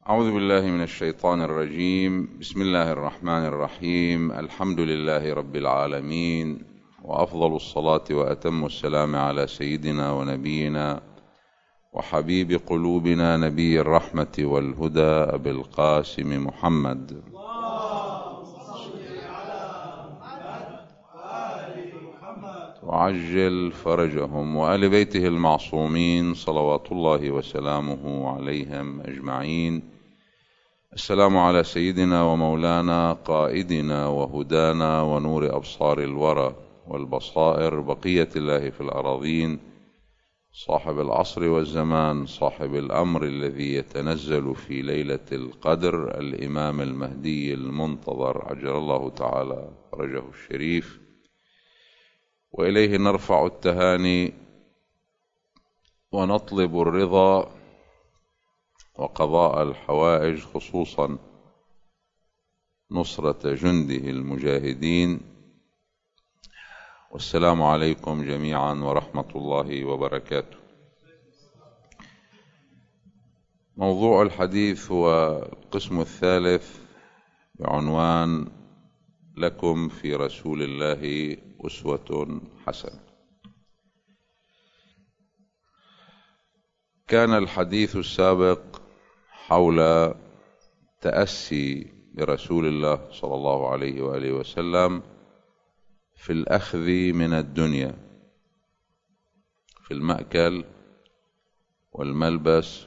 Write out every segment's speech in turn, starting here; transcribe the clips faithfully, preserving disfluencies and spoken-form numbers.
أعوذ بالله من الشيطان الرجيم. بسم الله الرحمن الرحيم. الحمد لله رب العالمين، وأفضل الصلاة وأتم السلام على سيدنا ونبينا وحبيب قلوبنا نبي الرحمة والهدى أبي القاسم محمد. وعجل فرجهم وآل بيته المعصومين صلوات الله وسلامه عليهم أجمعين. السلام على سيدنا ومولانا قائدنا وهدانا ونور أبصار الورى والبصائر بقية الله في الأراضين، صاحب العصر والزمان، صاحب الأمر الذي يتنزل في ليلة القدر، الإمام المهدي المنتظر عجل الله تعالى فرجه الشريف، وإليه نرفع التهاني ونطلب الرضا وقضاء الحوائج، خصوصا نصرة جنده المجاهدين. والسلام عليكم جميعا ورحمة الله وبركاته. موضوع الحديث هو القسم الثالث بعنوان لكم في رسول الله أسوة حسنة. كان الحديث السابق حول تأسي برسول الله صلى الله عليه وآله وسلم في الأخذ من الدنيا، في المأكل والملبس،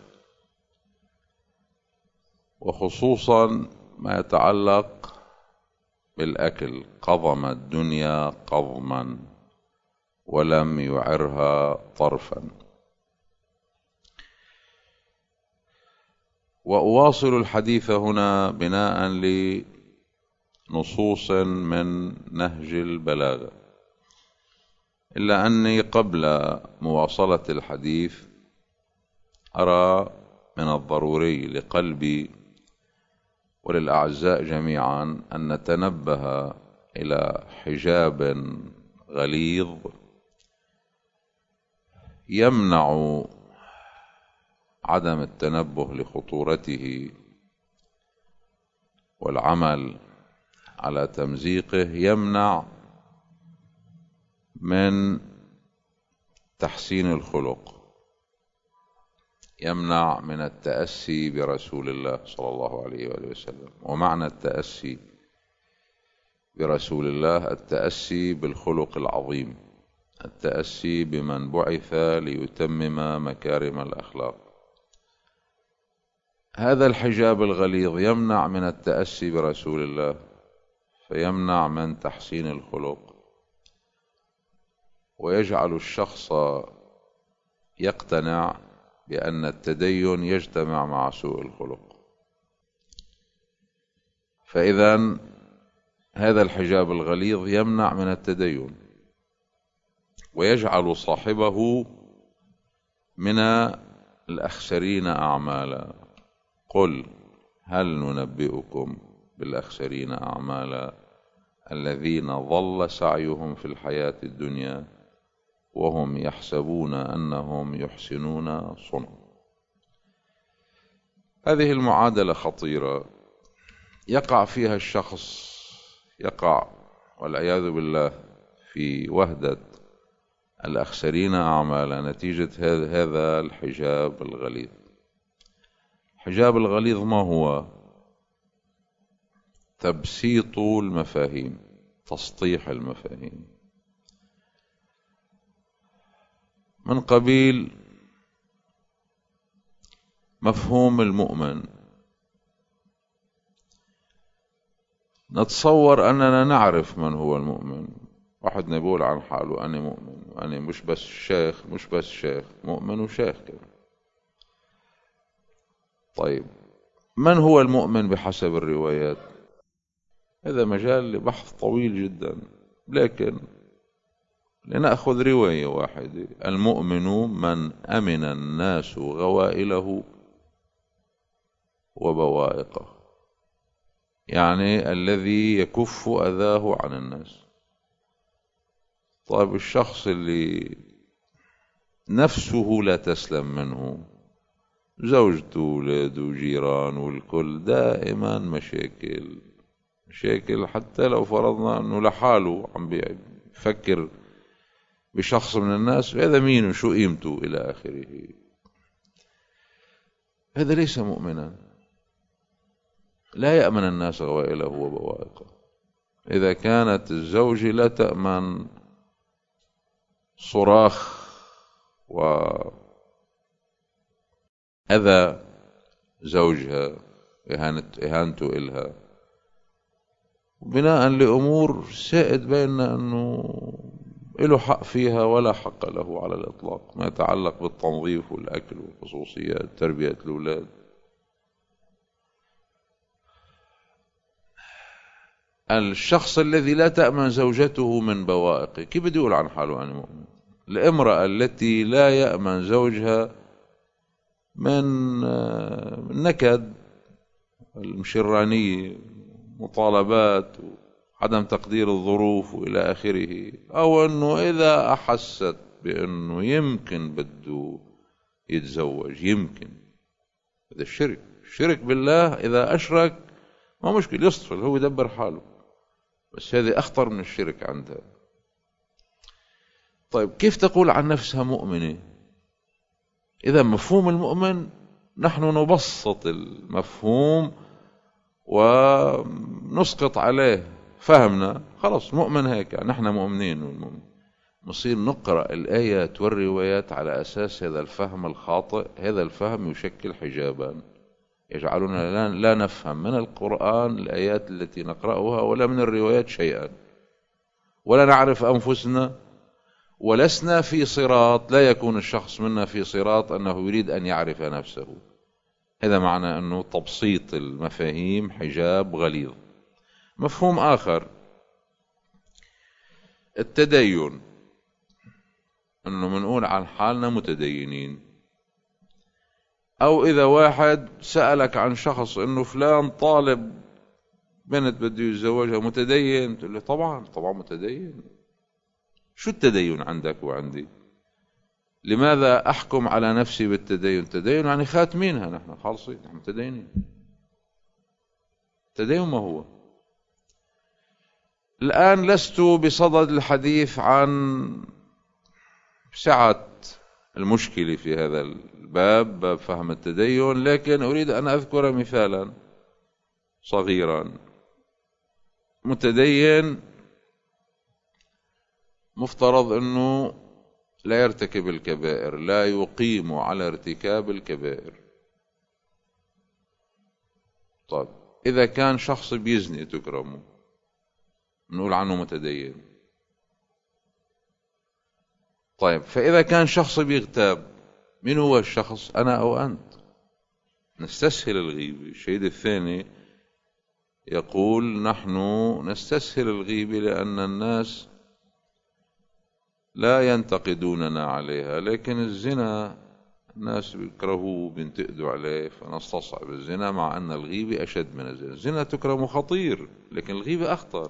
وخصوصا ما يتعلق بالأكل. قضم الدنيا قضما ولم يعرها طرفا. وأواصل الحديث هنا بناء لنصوص من نهج البلاغة، إلا أني قبل مواصلة الحديث أرى من الضروري لقلبي وللأعزاء جميعا أن نتنبه إلى حجاب غليظ يمنع عدم التنبه لخطورته والعمل على تمزيقه، يمنع من تحسين الخلق، يمنع من التأسي برسول الله صلى الله عليه وآله وسلم. ومعنى التأسي برسول الله التأسي بالخلق العظيم، التأسي بمن بعث ليتمم مكارم الأخلاق. هذا الحجاب الغليظ يمنع من التأسي برسول الله، فيمنع من تحسين الخلق، ويجعل الشخص يقتنع بأن التدين يجتمع مع سوء الخلق. فإذا هذا الحجاب الغليظ يمنع من التدين ويجعل صاحبه من الأخسرين أعمالا. قل هل ننبئكم بالأخسرين أعمالا الذين ضل سعيهم في الحياة الدنيا وهم يحسبون أنهم يحسنون صنعا. هذه المعادلة خطيرة يقع فيها الشخص، يقع والعياذ بالله في وهدة الأخسرين أعمالا نتيجة هذا الحجاب الغليظ. الحجاب الغليظ ما هو؟ تبسيط المفاهيم، تسطيح المفاهيم، من قبيل مفهوم المؤمن. نتصور أننا نعرف من هو المؤمن. واحد يقول عن حاله أنا مؤمن، وأنا مش بس شيخ، مش بس شيخ، مؤمن وشيخ كمان. طيب من هو المؤمن بحسب الروايات؟ هذا مجال لبحث طويل جدا، لكن لنأخذ رواية واحدة: المؤمن من أمن الناس غوائله وبوائقه، يعني الذي يكف أذاه عن الناس. طيب الشخص اللي نفسه لا تسلم منه، زوجته وولاده وجيران والكل دائما مشاكل مشاكل. حتى لو فرضنا أنه لحاله عم بيفكر بشخص من الناس، هذا مين وشو قيمته إلى آخره، هذا ليس مؤمنا. لا يأمن الناس غوائله وبوائقه. إذا كانت الزوجة لا تأمن صراخ وأذى زوجها، إهانته إلها، بناء لأمور سائد بيننا أنه له حق فيها ولا حق له على الإطلاق، ما يتعلق بالتنظيف والأكل والخصوصيات تربية الأولاد. الشخص الذي لا تأمن زوجته من بوائقه كيف بده يقول عن حاله أنا مؤمن؟ الامرأة التي لا يأمن زوجها من النكد، المشرانية، مطالبات، عدم تقدير الظروف وإلى آخره، أو أنه إذا أحست بأنه يمكن بده يتزوج، يمكن، هذا الشرك. الشرك بالله إذا أشرك ما مشكل، يصطفل، هو يدبر حاله، بس هذه أخطر من الشرك عندها. طيب كيف تقول عن نفسها مؤمنة؟ إذا مفهوم المؤمن نحن نبسط المفهوم ونسقط عليه فهمنا، خلاص مؤمن هيك، نحن مؤمنين والمؤمن. نصير نقرأ الآيات والروايات على أساس هذا الفهم الخاطئ. هذا الفهم يشكل حجابا يجعلنا لا نفهم من القرآن الآيات التي نقرأها ولا من الروايات شيئا، ولا نعرف أنفسنا، ولسنا في صراط، لا يكون الشخص منا في صراط أنه يريد أن يعرف نفسه. هذا معنى أنه تبسيط المفاهيم حجاب غليظ. مفهوم آخر، التدين، أنه منقول عن حالنا متدينين. أو إذا واحد سألك عن شخص أنه فلان طالب بنت بده يتزوجها متدين، تقول له طبعا طبعا متدين. شو التدين عندك وعندي؟ لماذا أحكم على نفسي بالتدين؟ التدين يعني خاتمينها، نحن خالصين، نحن متدينين. التدين ما هو؟ الآن لست بصدد الحديث عن سعة المشكلة في هذا الباب، باب فهم التدين، لكن أريد أن أذكر مثالا صغيرا. متدين مفترض أنه لا يرتكب الكبائر، لا يقيم على ارتكاب الكبائر. طيب إذا كان شخص بيزني تكرمه، نقول عنه متدين. طيب فإذا كان شخص بيغتاب، من هو الشخص؟ أنا أو أنت؟ نستسهل الغيبة. الشهيد الثاني يقول نحن نستسهل الغيبة لأن الناس لا ينتقدوننا عليها، لكن الزنا الناس بيكرهوه بينتقدوا عليه فنستصعب الزنا، مع أن الغيبة أشد من الزنا. الزنا تكرم خطير، لكن الغيبة أخطر.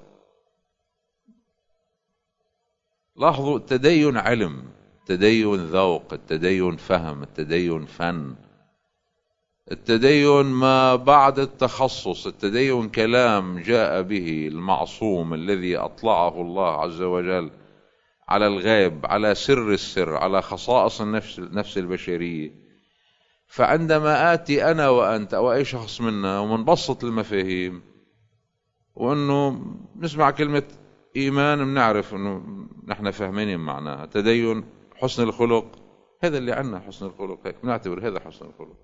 لاحظوا، التدين علم، التدين ذوق، التدين فهم، التدين فن، التدين ما بعد التخصص، التدين كلام جاء به المعصوم الذي أطلعه الله عز وجل على الغيب، على سر السر، على خصائص النفس النفس البشرية. فعندما آتي أنا وأنت أو أي شخص منا ومنبسط المفاهيم، وأنه نسمع كلمة إيمان بنعرف أنه نحن فاهمين معناها. تدين حسن الخلق، هذا اللي عنا حسن الخلق، هيك بنعتبر هذا حسن الخلق.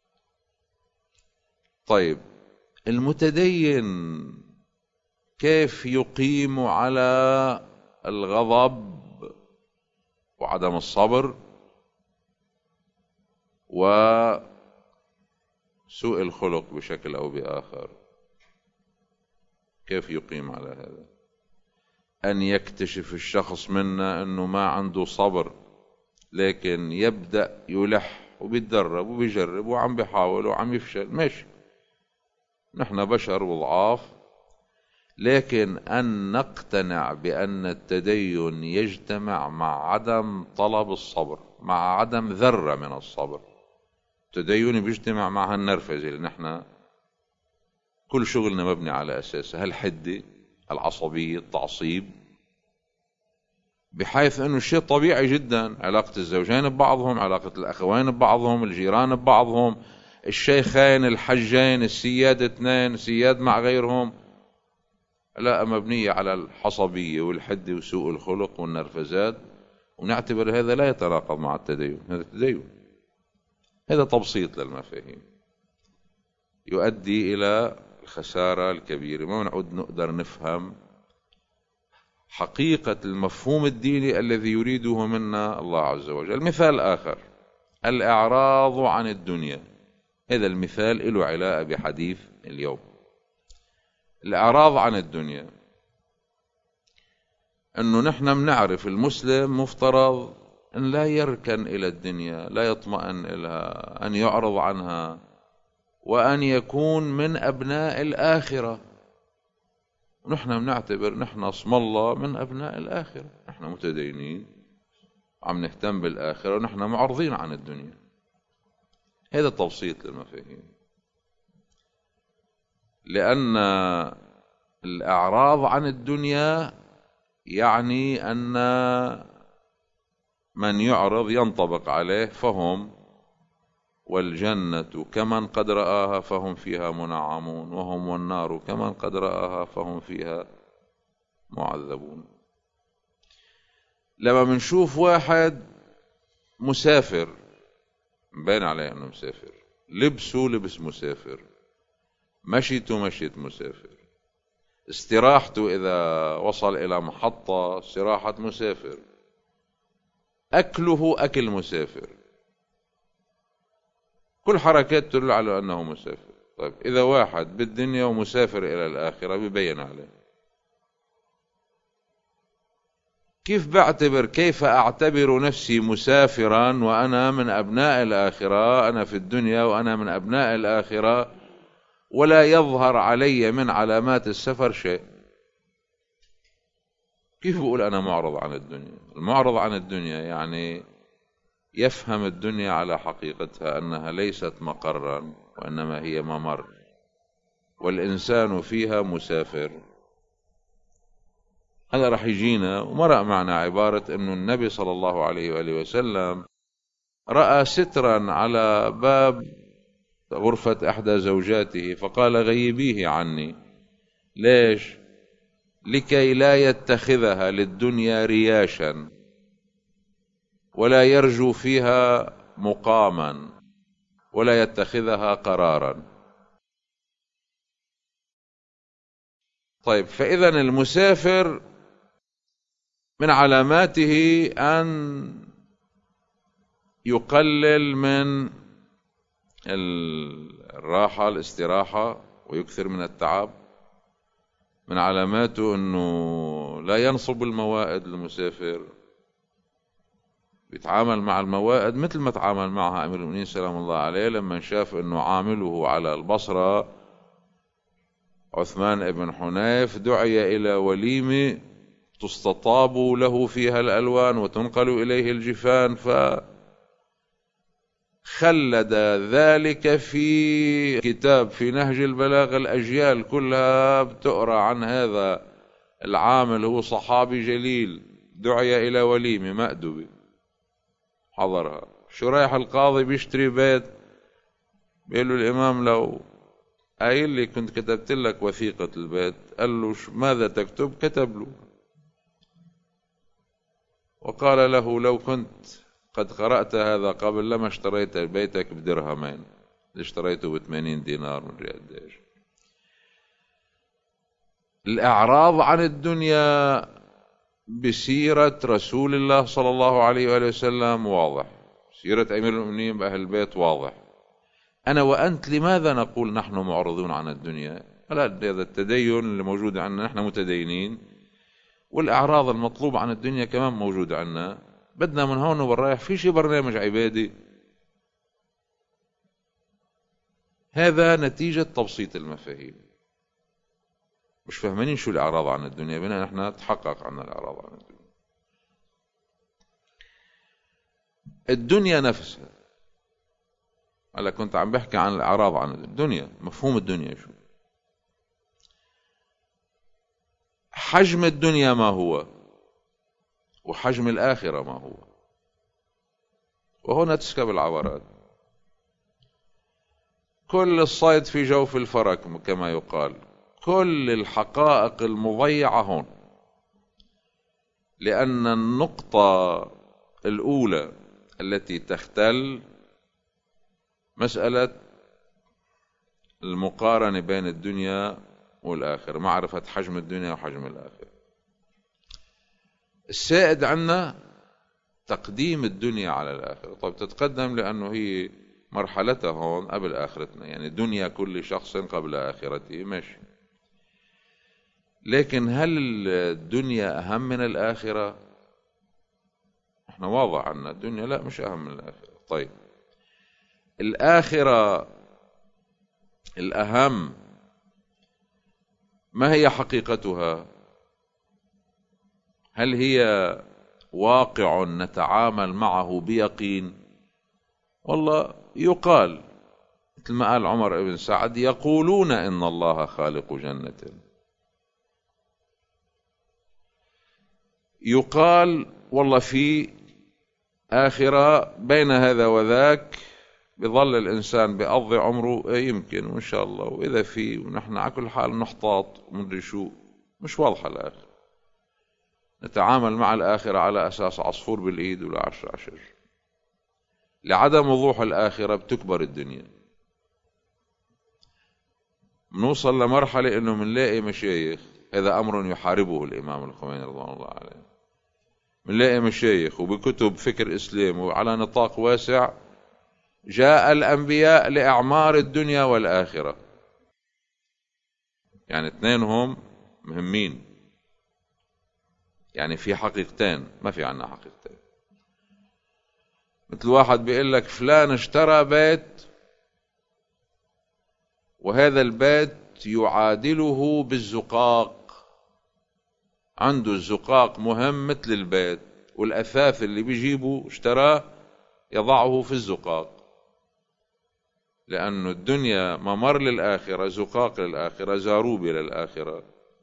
طيب المتدين كيف يقيم على الغضب وعدم الصبر وسوء الخلق بشكل أو بآخر؟ كيف يقيم على هذا؟ أن يكتشف الشخص منا أنه ما عنده صبر، لكن يبدأ يلح وبيتدرب وبيجرب وعم بيحاول وعم يفشل، ماشي، نحن بشر وضعاف، لكن أن نقتنع بأن التدين يجتمع مع عدم طلب الصبر، مع عدم ذرة من الصبر. التدين بيجتمع مع هالنرفزة اللي نحن كل شغلنا مبني على أساسها، هالحدة، العصبية، التعصيب، بحيث أنه الشيء طبيعي جدا علاقة الزوجين ببعضهم، علاقة الأخوين ببعضهم، الجيران ببعضهم، الشيخين، الحجين، السياد اثنين، السياد مع غيرهم، لا مبنية على الحصبية والحدة وسوء الخلق والنرفزات، ونعتبر هذا لا يتناقض مع التدين. هذا التدين، هذا تبسيط للمفاهيم يؤدي إلى الخسارة الكبيرة. ما نعود نقدر نفهم حقيقة المفهوم الديني الذي يريده منا الله عز وجل. مثال آخر، الإعراض عن الدنيا. هذا المثال له علاقة بحديث اليوم. الإعراض عن الدنيا، أنه نحن بنعرف المسلم مفترض أن لا يركن إلى الدنيا، لا يطمئن إليها، أن يعرض عنها، وأن يكون من أبناء الآخرة. ونحن بنعتبر نحن اسم الله من أبناء الآخرة، نحن متدينين عم نهتم بالآخرة، ونحن معرضين عن الدنيا. هذا تبسيط للمفاهيم، لأن الإعراض عن الدنيا يعني أن من يعرض ينطبق عليه فهم، والجنة كمن قد رآها فهم فيها منعمون، وهم والنار كمن قد رآها فهم فيها معذبون. لما منشوف واحد مسافر مبين عليه أنه مسافر، لبسه لبس مسافر، مشيته مشيت مسافر، استراحته إذا وصل إلى محطة استراحة مسافر، أكله أكل مسافر، كل حركات تدل على أنه مسافر. طيب إذا واحد بالدنيا ومسافر إلى الآخرة بيبين عليه، كيف بعتبر كيف أعتبر نفسي مسافرا وأنا من أبناء الآخرة؟ أنا في الدنيا وأنا من أبناء الآخرة، ولا يظهر علي من علامات السفر شيء. كيف بقول أنا معرض عن الدنيا؟ المعرض عن الدنيا يعني يفهم الدنيا على حقيقتها، أنها ليست مقرا وإنما هي ممر، والإنسان فيها مسافر. هذا رح يجينا، ومرأ معنا عبارة أنه النبي صلى الله عليه وآله وسلم رأى سترا على باب غرفة إحدى زوجاته فقال غيبيه عني. ليش؟ لكي لا يتخذها للدنيا رياشا، ولا يرجو فيها مقاما، ولا يتخذها قرارا. طيب، فإذا المسافر من علاماته أن يقلل من الراحة، الاستراحة، ويكثر من التعب. من علاماته أنه لا ينصب الموائد المسافر، بيتعامل مع الموائد مثل ما تعامل معها أمير المؤمنين سلام الله عليه لما شاف أنه عامله على البصرة عثمان بن حنيف دعي إلى وليمة تستطاب له فيها الألوان وتنقل إليه الجفان، فخلد ذلك في كتاب في نهج البلاغة. الأجيال كلها بتقرأ عن هذا العامل، هو صحابي جليل دعي إلى وليمة مأدبة حضرها. شريح القاضي بيشتري بيت، بيقول له الإمام لو قايل لي كنت كتبت لك وثيقة البيت. قال له ماذا تكتب؟ كتب له، وقال له لو كنت قد قرأت هذا قبل لما اشتريت بيتك بدرهمين، اشتريته بثمانين دينار من ريال ديش. الإعراض عن الدنيا بسيرة رسول الله صلى الله عليه وآله وسلم واضح، سيرة أمير المؤمنين بأهل البيت واضح. أنا وأنت لماذا نقول نحن معرضون عن الدنيا؟ هذا التدين اللي موجود عندنا، نحن متدينين، والأعراض المطلوب عن الدنيا كمان موجود عندنا. بدنا من هون وبالرايح في شي برنامج عبادي. هذا نتيجة تبسيط المفاهيم. مش فاهمين شو الأعراض عن الدنيا، بنا نحن تحقق عنا الأعراض عن الدنيا. الدنيا نفسها هلا كنت عم بحكي عن الإعراض عن الدنيا. مفهوم الدنيا شو؟ حجم الدنيا ما هو، وحجم الآخرة ما هو، وهنا تسكب العبرات. كل الصيد في جوف الفرك كما يقال، كل الحقائق المضيعة هون، لأن النقطة الأولى التي تختل مسألة المقارنة بين الدنيا والآخرة، معرفة حجم الدنيا وحجم الآخرة. السائد عندنا تقديم الدنيا على الآخرة. طيب تتقدم لأنه هي مرحلتها هون قبل آخرتنا، يعني دنيا كل شخص قبل آخرته، ماشي. لكن هل الدنيا أهم من الآخرة؟ احنا واضح عنا الدنيا لا، مش أهم من الآخرة. طيب الآخرة الأهم، ما هي حقيقتها؟ هل هي واقع نتعامل معه بيقين؟ والله يقال مثل ما قال عمر بن سعد: يقولون إن الله خالق جنة. يقال والله في آخرة بين هذا وذاك بظل الإنسان بقضي عمره، يمكن وإن شاء الله، وإذا في، ونحن على كل حال نحتاط ومدري شو، مش واضحة الآخرة. نتعامل مع الآخرة على أساس عصفور بالإيد ولا عشر عشر. لعدم وضوح الآخرة بتكبر الدنيا. بنوصل لمرحلة إنه منلاقي مشايخ، هذا أمر يحاربه الإمام الخميني رضوان الله عليه، منلاقي مشايخ وبكتب فكر إسلام وعلى نطاق واسع: جاء الأنبياء لإعمار الدنيا والآخرة. يعني اثنينهم مهمين، يعني في حقيقتين، ما في عنا حقيقتين. مثل واحد بيقول لك فلان اشترى بيت، وهذا البيت يعادله بالزقاق، عنده الزقاق مهم مثل البيت، والأثاث اللي بيجيبه اشتراه يضعه في الزقاق، لأنه الدنيا ممر للآخرة، زقاق للآخرة، زاروبي للآخرة.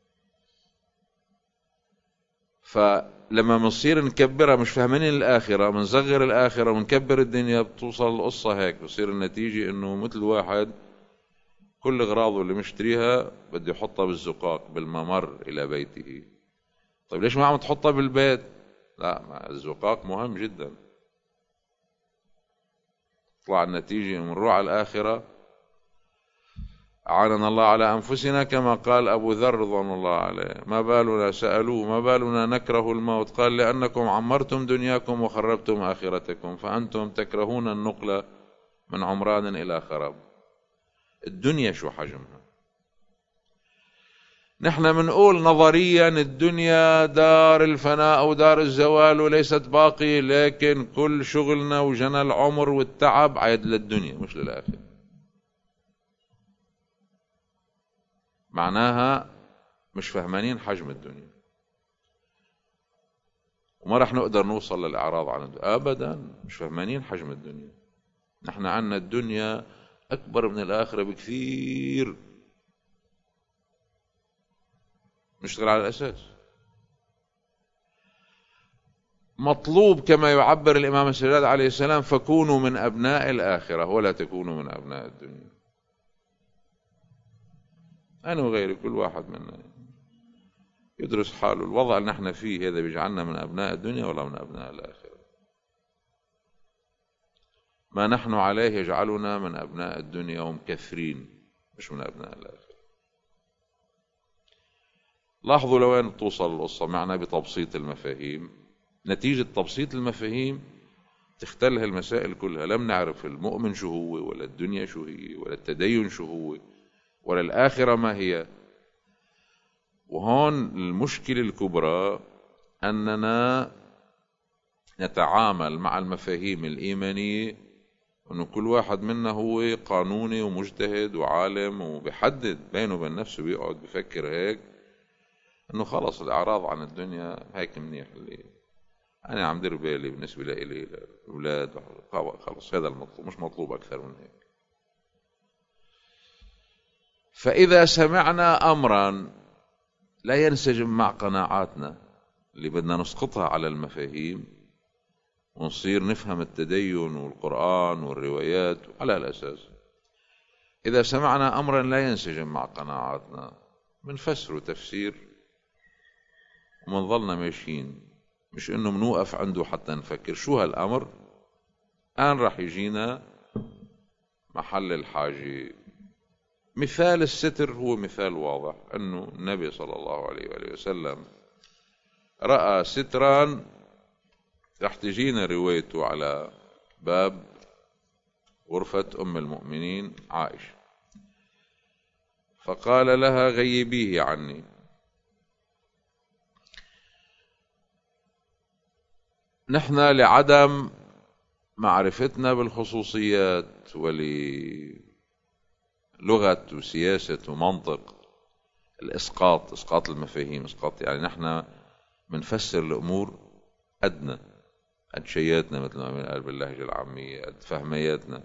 فلما منصير نكبرها مش فاهمين الآخرة، منصغر الآخرة ونكبر الدنيا، بتوصل القصة هيك. بصير النتيجة إنه مثل واحد كل أغراضه اللي مشتريها بده يحطها بالزقاق بالممر إلى بيته. طيب ليش ما عم تحطها بالبيت؟ لا، الزقاق مهم جدا. طلع النتيجة من نروح على الآخرة أعاننا الله على أنفسنا، كما قال أبو ذر رضوان الله عليه: ما بالنا، سألوه ما بالنا نكره الموت؟ قال: لأنكم عمرتم دنياكم وخربتم آخرتكم، فأنتم تكرهون النقلة من عمران إلى خراب. الدنيا شو حجمها؟ نحن منقول نظريا الدنيا دار الفناء ودار الزوال وليست باقي، لكن كل شغلنا وجنى العمر والتعب عيد للدنيا مش للآخرة. معناها مش فهمانين حجم الدنيا، وما رح نقدر نوصل للإعراض عن الدنيا أبدا. مش فهمانين حجم الدنيا. نحن عنا الدنيا أكبر من الآخرة بكثير، نشتغل على الأساس. مطلوب كما يعبر الإمام السجاد عليه السلام: فكونوا من أبناء الآخرة ولا تكونوا من أبناء الدنيا. أنا وغيري كل واحد منا يدرس حاله. الوضع اللي نحن فيه هذا بيجعلنا من أبناء الدنيا ولا من أبناء الآخرة؟ ما نحن عليه يجعلنا من أبناء الدنيا ومكثرين، مش من أبناء الآخرة. لاحظوا لوين توصل القصة معنا بتبسيط المفاهيم. نتيجة تبسيط المفاهيم تختل هالمسائل كلها. لم نعرف المؤمن شو هو، ولا الدنيا شو هي، ولا التدين شو هو، ولا الآخرة ما هي. وهون المشكلة الكبرى أننا نتعامل مع المفاهيم الإيمانية أنه كل واحد منا هو قانوني ومجتهد وعالم وبيحدد بينه وبين نفسه، بيقعد بفكر هيك أنه خلص الإعراض عن الدنيا هيك منيح، اللي أنا عم دير بالي بالنسبة لي الأولاد خلص، هذا المطلوب، مش مطلوب أكثر من هيك. فإذا سمعنا أمرا لا ينسجم مع قناعاتنا اللي بدنا نسقطها على المفاهيم ونصير نفهم التدين والقرآن والروايات على الأساس، إذا سمعنا أمرا لا ينسجم مع قناعاتنا منفسره تفسير ومنظلنا ماشيين، مش إنه منوقف عنده حتى نفكر شو هالأمر. الآن راح يجينا محل الحاجة. مثال الستر هو مثال واضح، أنه النبي صلى الله عليه وآله وسلم رأى سترا، رح تجينا روايته على باب غرفة أم المؤمنين عائشة، فقال لها غيبيه عني. نحن لعدم معرفتنا بالخصوصيات وللغة وسياسة ومنطق الإسقاط، إسقاط المفاهيم، إسقاط يعني نحن منفسر الأمور أدنى قد شياتنا مثل ما بنقال باللهجة العامية، قد فهمياتنا.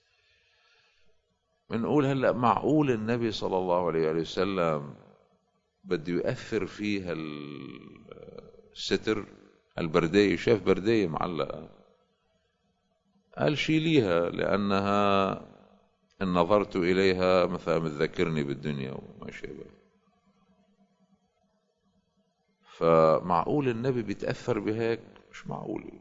بنقول هلأ معقول النبي صلى الله عليه وسلم بده يؤثر فيها الستر البردية، شاف بردية معلقة قال شيليها لأنها إن نظرت إليها مثلا بتذكرني بالدنيا وما شابه. فمعقول النبي بيتأثر بهيك؟ مش معقول.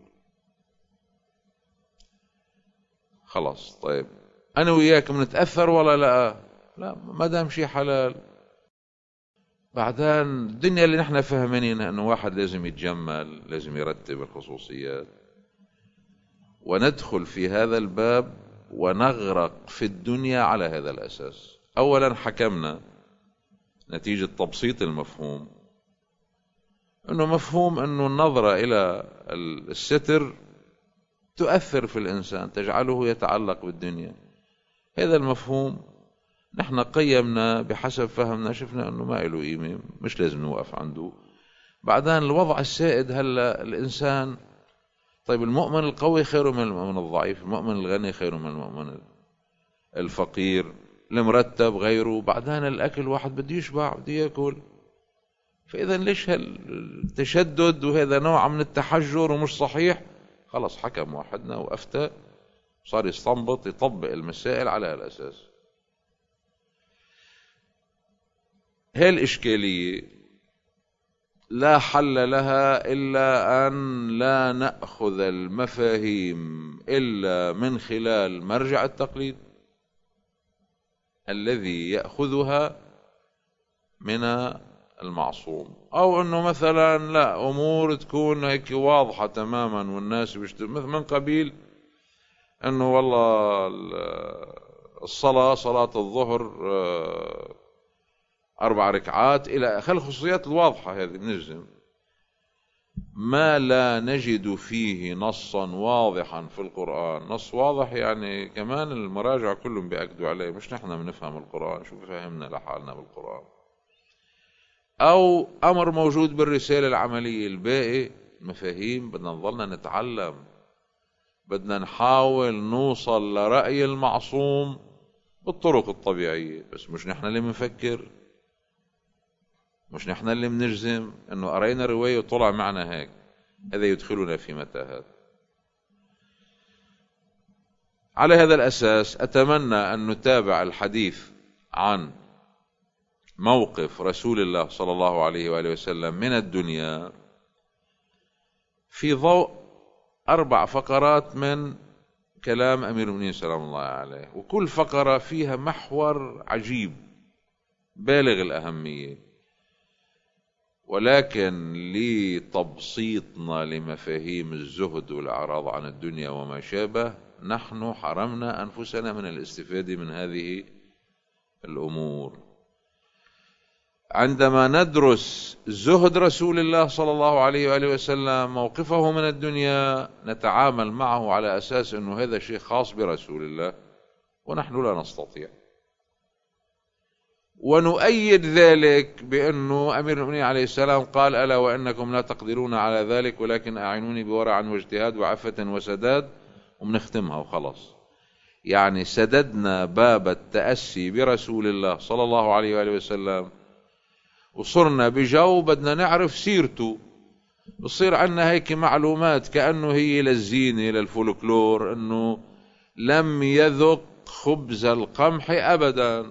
خلاص طيب أنا وياك منتأثر ولا لا؟ لا، ما دام شيء حلال. بعدين الدنيا اللي نحن فهمانينها أنه واحد لازم يتجمل، لازم يرتب الخصوصيات، وندخل في هذا الباب ونغرق في الدنيا على هذا الأساس. أولا حكمنا نتيجة تبسيط المفهوم أنه مفهوم أنه النظرة إلى الستر تؤثر في الإنسان، تجعله يتعلق بالدنيا. هذا المفهوم نحن قيمنا بحسب فهمنا، شفنا أنه ما له قيمة، مش لازم نوقف عنده. بعدين الوضع السائد هلا الإنسان، طيب المؤمن القوي خير من المؤمن الضعيف، المؤمن الغني خير من المؤمن الفقير، المرتب غيره. بعدين الأكل واحد بده يشبع بده يأكل. فإذا ليش هالتشدد؟ وهذا نوع من التحجر ومش صحيح. خلص حكم واحدنا وأفتى، صار يستنبط يطبق المسائل على هالأساس. هاي الإشكالية لا حل لها إلا أن لا نأخذ المفاهيم إلا من خلال مرجع التقليد الذي يأخذها من المعصوم، أو أنه مثلا لا أمور تكون هيك واضحة تماما والناس بيشتغل من قبيل أنه والله الصلاة صلاة الظهر أربع ركعات إلى خل الخصوصيات الواضحة هذه بنجزم. ما لا نجد فيه نصا واضحا في القرآن، نص واضح يعني كمان المراجع كلهم بيأكدوا عليه، مش نحن بنفهم القرآن، شو فهمنا لحالنا بالقرآن، أو أمر موجود بالرسالة العملية. الباقي مفاهيم بدنا نظلنا نتعلم، بدنا نحاول نوصل لرأي المعصوم بالطرق الطبيعية، بس مش نحن اللي بنفكر، مش نحن اللي بنجزم انه قرينا رواية وطلع معنا هيك. هذا يدخلنا في متاهات. على هذا الأساس أتمنى أن نتابع الحديث عن موقف رسول الله صلى الله عليه وآله وسلم من الدنيا في ضوء أربع فقرات من كلام أمير المؤمنين سلام الله عليه، وكل فقرة فيها محور عجيب بالغ الأهمية. ولكن لتبسيطنا لمفاهيم الزهد والإعراض عن الدنيا وما شابه، نحن حرمنا أنفسنا من الاستفادة من هذه الأمور. عندما ندرس زهد رسول الله صلى الله عليه وآله وسلم، موقفه من الدنيا، نتعامل معه على أساس أنه هذا شيء خاص برسول الله ونحن لا نستطيع، ونؤيد ذلك بأنه أمير المؤمنين عليه السلام قال ألا وإنكم لا تقدرون على ذلك ولكن أعينوني بورع واجتهاد وعفة وسداد، ومنختمها وخلاص. يعني سددنا باب التأسي برسول الله صلى الله عليه وآله وسلم، وصرنا بجو بدنا نعرف سيرته. بصير عنا هيك معلومات كأنه هي للزينة للفولكلور، انه لم يذق خبز القمح ابدا.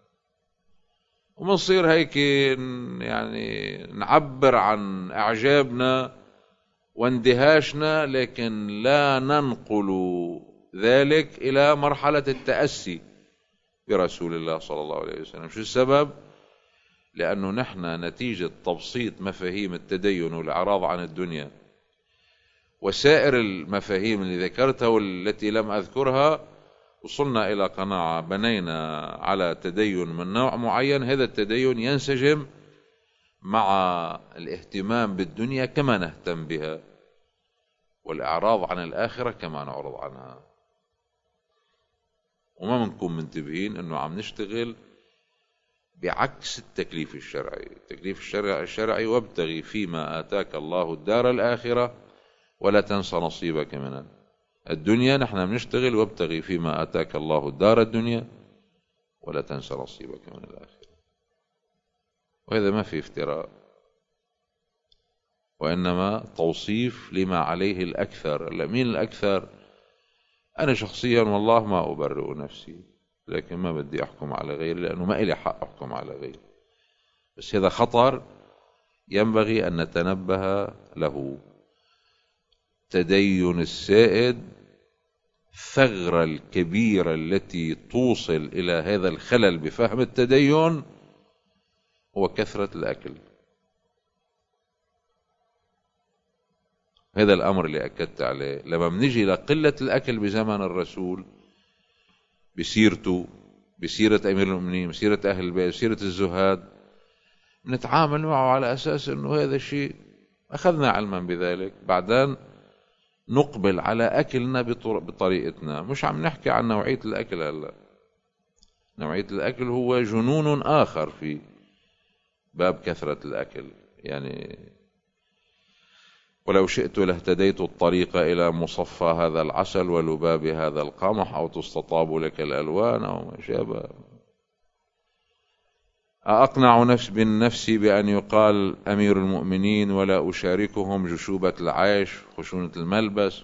ومنصير هيك يعني نعبر عن اعجابنا واندهاشنا، لكن لا ننقل ذلك الى مرحلة التأسي برسول الله صلى الله عليه وسلم. شو السبب؟ لأنه نحن نتيجة تبسيط مفاهيم التدين والإعراض عن الدنيا وسائر المفاهيم اللي ذكرتها والتي لم أذكرها، وصلنا إلى قناعة بنينا على تدين من نوع معين. هذا التدين ينسجم مع الاهتمام بالدنيا كما نهتم بها، والإعراض عن الآخرة كما نعرض عنها، وما منكون منتبهين أنه عم نشتغل بعكس التكليف الشرعي. التكليف الشرعي, الشرعي وابتغي فيما آتاك الله الدار الآخرة ولا تنسى نصيبك من الدنيا. نحن بنشتغل وابتغي فيما آتاك الله الدار الدنيا ولا تنسى نصيبك من الآخرة. وهذا ما في افتراء، وإنما توصيف لما عليه الأكثر. مين الأكثر؟ أنا شخصيا والله ما أبرئ نفسي، لكن ما بدي أحكم على غيري لأنه ما إلي حق أحكم على غيري. بس هذا خطر ينبغي أن نتنبه له. تدين السائد الثغرة الكبيرة التي توصل إلى هذا الخلل بفهم التدين هو كثرة الأكل. هذا الأمر اللي أكدت عليه. لما بنجي لقلة الأكل بزمن الرسول، بسيرته، بسيرة أمير المؤمنين، بسيرة أهل البيت، بسيرة الزهاد، نتعامل معه على أساس أنه هذا الشيء أخذنا علما بذلك. بعدين نقبل على أكلنا بطريقتنا. مش عم نحكي عن نوعية الأكل هلا. نوعية الأكل هو جنون آخر في باب كثرة الأكل. يعني ولو شئت لاهتديت الطريق إلى مصفى هذا العسل ولباب هذا القمح، أو تستطاب لك الألوان أو ما شابه. أقنع نفس بالنفس بأن يقال أمير المؤمنين ولا أشاركهم جشوبة العيش خشونة الملبس.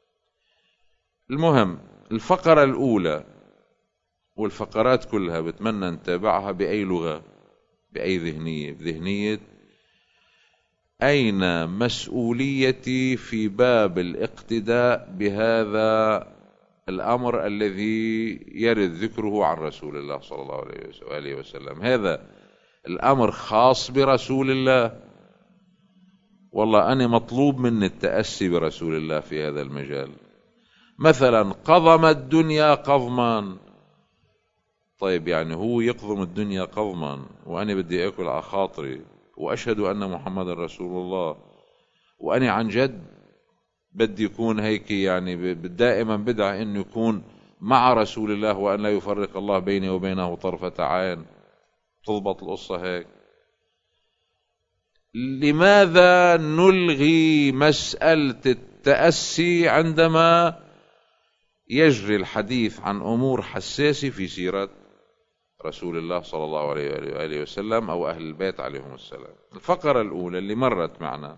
المهم الفقرة الأولى والفقرات كلها بتمنى نتابعها بأي لغة، بأي ذهنية، بذهنية أين مسؤوليتي في باب الاقتداء بهذا الأمر الذي يرد ذكره عن رسول الله صلى الله عليه وسلم. هذا الأمر خاص برسول الله. والله أنا مطلوب مني التأسي برسول الله في هذا المجال. مثلا قضم الدنيا قضما. طيب يعني هو يقضم الدنيا قضما وأنا بدي أكل على خاطري، وأشهد أن محمد رسول الله، وأنا عن جد بدي يكون هيك، يعني دائما بدعي أن يكون مع رسول الله وأن لا يفرق الله بيني وبينه طرفة عين. تضبط القصة هيك. لماذا نلغي مسألة التأسي عندما يجري الحديث عن أمور حساسة في سيرة رسول الله صلى الله عليه وآله وسلم أو أهل البيت عليهم السلام؟ الفقرة الأولى اللي مرت معنا،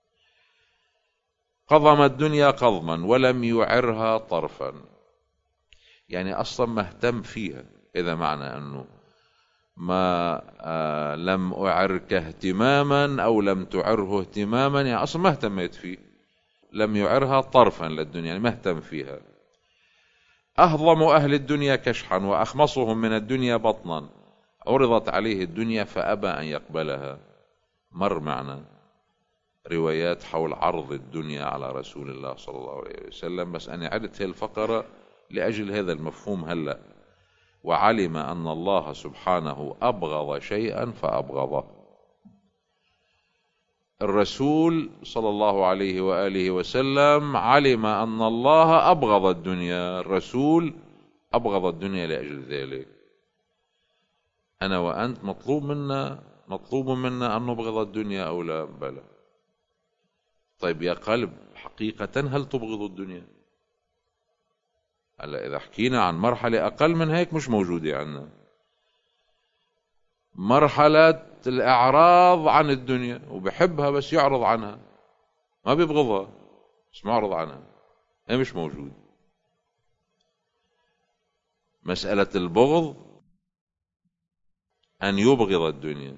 قضم الدنيا قضما ولم يعرها طرفا. يعني أصلا ما اهتم فيها. إذا معنى أنه ما آه لم أعرك اهتماما أو لم تعره اهتماما، يعني أصلا ما اهتميت فيه. لم يعرها طرفا للدنيا، يعني ما اهتم فيها. أهضم أهل الدنيا كشحا وأخمصهم من الدنيا بطنا. عرضت عليه الدنيا فأبى أن يقبلها. مر معنا روايات حول عرض الدنيا على رسول الله صلى الله عليه وسلم، بس أنا عدت هذه الفقرة لأجل هذا المفهوم هلأ. وعلم أن الله سبحانه أبغض شيئا فأبغضه. الرسول صلى الله عليه وآله وسلم علم أن الله أبغض الدنيا. الرسول أبغض الدنيا لأجل ذلك. أنا وأنت مطلوب منا مطلوب منا أن نبغض الدنيا أو لا؟ بلى. طيب يا قلب، حقيقة هل تبغض الدنيا؟ هلا إذا حكينا عن مرحلة أقل من هيك مش موجودة عندنا، مرحلة الإعراض عن الدنيا، وبحبها بس يعرض عنها، ما بيبغضها بس معرض عنها، هي مش موجود. مسألة البغض أن يبغض الدنيا.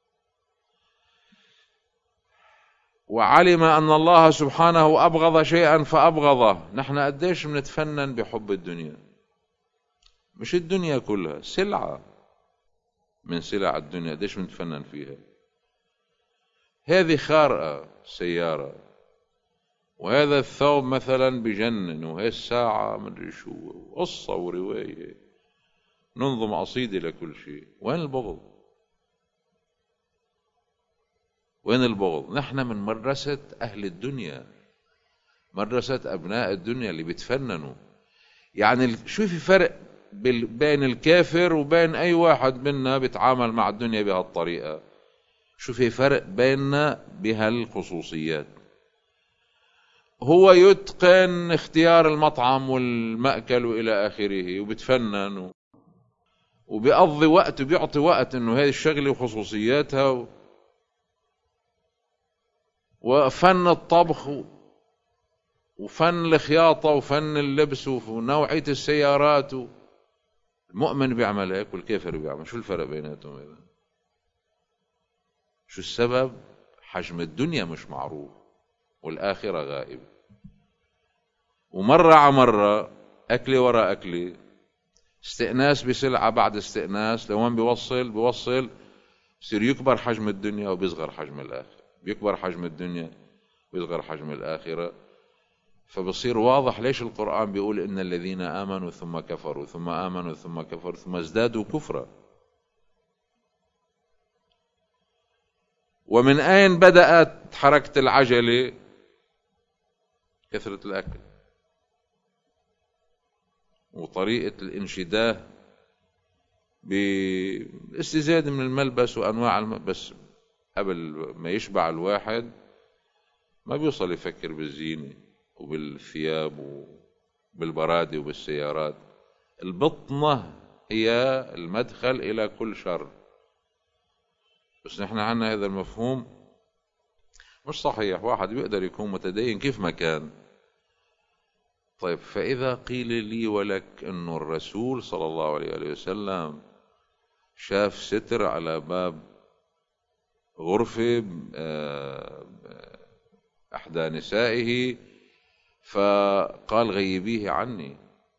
وعلم أن الله سبحانه أبغض شيئا فأبغضه. نحن قديش بنتفنن بحب الدنيا، مش الدنيا كلها، سلعة من سلع الدنيا قديش بنتفنن فيها. هذه خارقة سيارة، وهذا الثوب مثلا بجنن، وهي الساعة مدري شو، قصة ورواية، ننظم قصيدة لكل شيء. وين البغض؟ وين البغض؟ نحن من مدرسة أهل الدنيا، مدرسة أبناء الدنيا اللي بيتفننوا. يعني شو في فرق بين الكافر وبين أي واحد منا بيتعامل مع الدنيا بهالطريقة؟ شو في فرق بيننا بهالخصوصيات؟ هو يتقن اختيار المطعم والمأكل وإلى آخره، وبتفنن وبيقضي وقت وبيعطي وقت إنه هذه الشغلة وخصوصياتها، وفن الطبخ وفن الخياطة وفن اللبس ونوعية السيارات. المؤمن بيعمل هيك والكافر بيعمل. شو الفرق بيناتهم إذا؟ شو السبب؟ حجم الدنيا مش معروف والآخرة غائب. ومرة على مرة، أكلة وراء أكلة، استئناس بسلعة بعد استئناس، لوين بيوصل؟ بيوصل بصير يكبر حجم الدنيا وبيصغر حجم الآخرة، بيكبر حجم الدنيا وبيصغر حجم الآخرة. فبصير واضح ليش القرآن بيقول إن الذين آمنوا ثم كفروا ثم آمنوا ثم كفروا ثم ازدادوا كفرا. ومن أين بدأت حركة العجلة؟ كثرة الأكل وطريقة الانشداه بالاستزادة من الملبس وأنواع الملبس. قبل ما يشبع الواحد ما بيوصل يفكر بالزينة وبالثياب وبالبرادة وبالسيارات. البطنة هي المدخل إلى كل شر. بس نحن عنا هذا المفهوم مش صحيح. واحد بيقدر يكون متدين كيف ما كان. طيب، فإذا قيل لي ولك أنه الرسول صلى الله عليه وسلم شاف ستر على باب غرفة أحدى نسائه فقال غيبيه عني،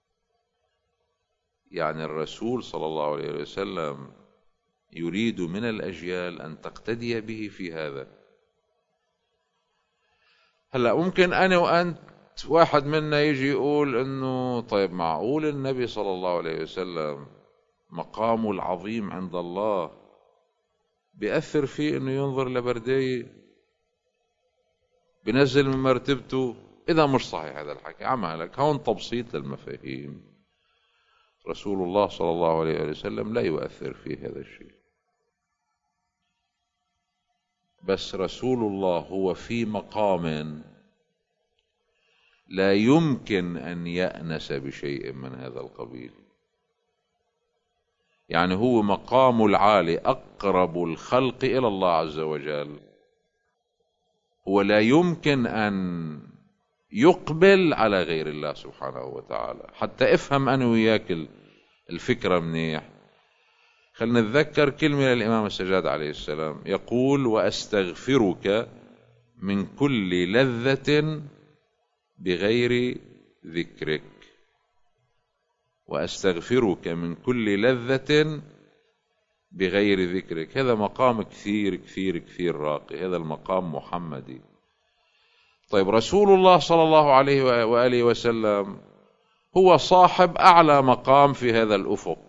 يعني الرسول صلى الله عليه وسلم يريد من الأجيال أن تقتدي به في هذا. هلأ ممكن أنا وأنت واحد منا يجي يقول إنه طيب معقول النبي صلى الله عليه وسلم مقامه العظيم عند الله بيأثر فيه إنه ينظر لبردية، بنزل من مرتبته؟ إذا مش صحيح هذا الحكي، عمالك هون تبسيط للمفاهيم. رسول الله صلى الله عليه وسلم لا يؤثر فيه هذا الشيء، بس رسول الله هو في مقام لا يمكن أن يأنس بشيء من هذا القبيل. يعني هو مقام العالي، أقرب الخلق إلى الله عز وجل، هو لا يمكن أن يقبل على غير الله سبحانه وتعالى. حتى افهم أنا وياك الفكرة منيح. خلنا نتذكر كلمة للإمام السجاد عليه السلام، يقول: وأستغفرك من كل لذة بغير ذكرك. وأستغفرك من كل لذة بغير ذكرك. هذا مقام كثير كثير كثير راقي، هذا المقام محمدي. طيب، رسول الله صلى الله عليه وآله وسلم هو صاحب أعلى مقام في هذا الأفق.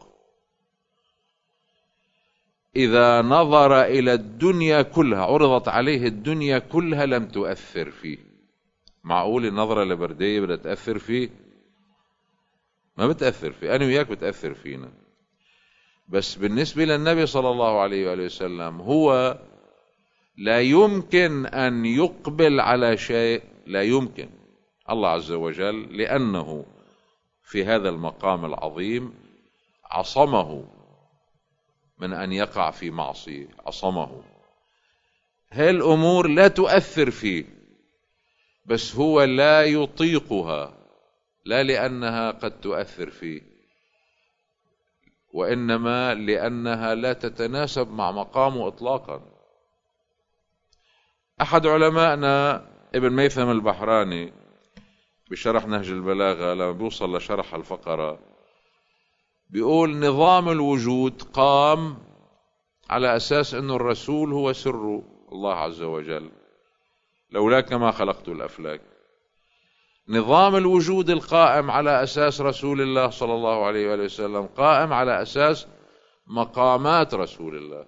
إذا نظر إلى الدنيا كلها، عرضت عليه الدنيا كلها، لم تؤثر فيه. معقول النظرة لبردية بدها تأثر فيه؟ ما بتأثر فيه. أنا وياك بتأثر فينا، بس بالنسبة للنبي صلى الله عليه وآله وسلم هو لا يمكن أن يقبل على شيء، لا يمكن. الله عز وجل لأنه في هذا المقام العظيم عصمه من أن يقع في معصية، عصمه. هاي الأمور لا تؤثر فيه، بس هو لا يطيقها، لا لأنها قد تؤثر فيه، وإنما لأنها لا تتناسب مع مقامه إطلاقا. أحد علمائنا ابن ميثم البحراني بشرح نهج البلاغة لما بيوصل لشرح الفقرة بيقول: نظام الوجود قام على أساس أنه الرسول هو سر الله عز وجل، لولاك ما خلقت الأفلاك. نظام الوجود القائم على أساس رسول الله صلى الله عليه وآله وسلم قائم على أساس مقامات رسول الله.